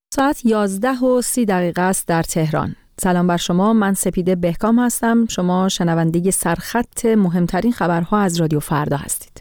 ساعت 11:30 است در تهران. سلام بر شما، من سپیده بهکام هستم. شما شنونده سرخط مهمترین خبرها از رادیو فردا هستید.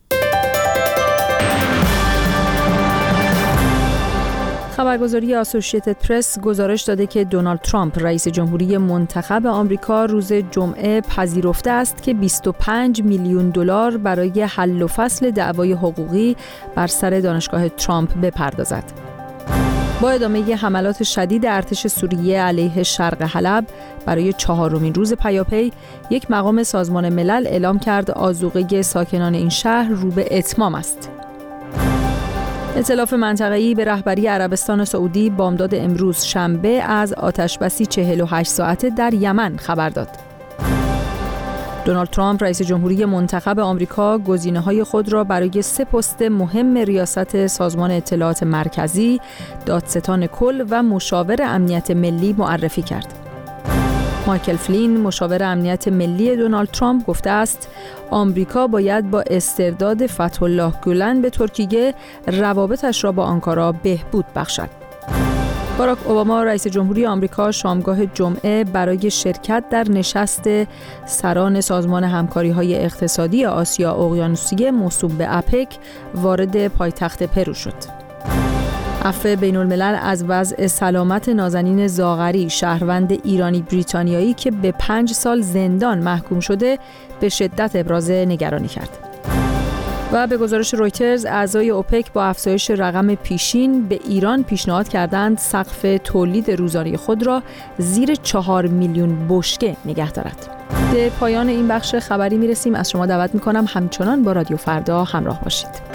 خبرگزاری آسوشیتد پرس گزارش داده که دونالد ترامپ رئیس جمهوری منتخب آمریکا روز جمعه پذیرفته است که 25 میلیون دلار برای حل و فصل دعوای حقوقی بر سر دانشگاه ترامپ بپردازد. با ادامه حملات شدید ارتش سوریه علیه شرق حلب برای 4مین روز پیاپی، یک مقام سازمان ملل اعلام کرد آذوقه ساکنان این شهر رو به اتمام است. ائتلاف منطقه‌ای به رهبری عربستان سعودی بامداد امروز شنبه از آتشبسی 48 ساعته در یمن خبر داد. دونالد ترامپ رئیس جمهوری منتخب آمریکا گزینه‌های خود را برای 3 پست مهم ریاست سازمان اطلاعات مرکزی، دادستان کل و مشاور امنیت ملی معرفی کرد. مایکل فلین، مشاور امنیت ملی دونالد ترامپ، گفته است آمریکا باید با استرداد فتح الله گولن به ترکیه روابطش را با آنکارا بهبود بخشد. باراک اوباما رئیس جمهوری آمریکا شامگاه جمعه برای شرکت در نشست سران سازمان همکاری‌های اقتصادی آسیا اقیانوسیه موسوم به اپک وارد پایتخت پرو شد. عفو بین‌الملل از وضع سلامت نازنین زاغری، شهروند ایرانی بریتانیایی که به 5 سال زندان محکوم شده، به شدت ابراز نگرانی کرد. و به گزارش رویترز، اعضای اوپک با افزایش رقم پیشین به ایران پیشنهاد کردند سقف تولید روزانه خود را زیر 4 میلیون بشکه نگه دارد. به پایان این بخش خبری میرسیم. از شما دعوت میکنم همچنان با رادیو فردا همراه باشید.